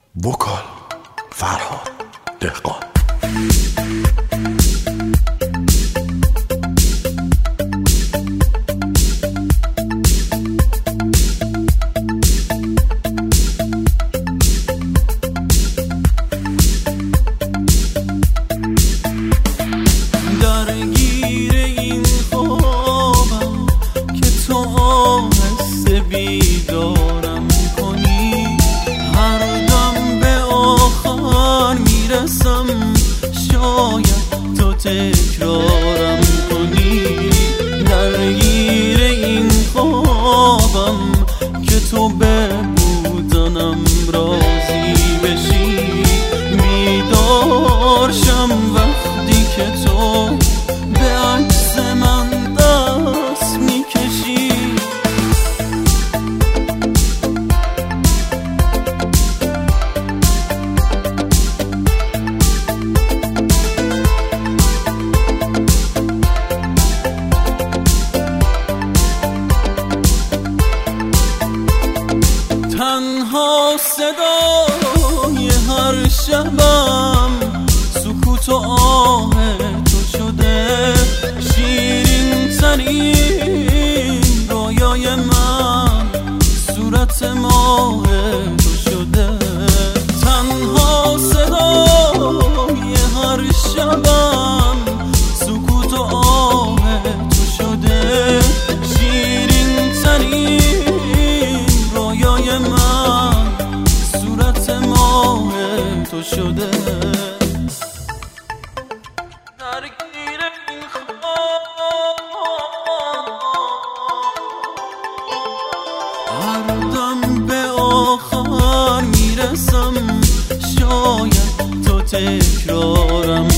وکال فرهاد دهقان. درگیر این خوابم که تو آهسته بیدارم کنی، هر دم به آخر میرسم شاید تو تکرارم کنی. درگیر این خوابم که تو به بودنم راضی بشی، بیدار شم وقتی که تو به عکس من دست میکشی. تنها صدای هر شبم سکوت و آه تو شده، شیرین ترین رویای من صورت ماه تو شده. تنها صدای هر شبم سکوت و آه تو شده، شیرین ترین رویای من صورت ماه تو شده. درگیر این هر دم به آخر میرسم شاید تو تکرارم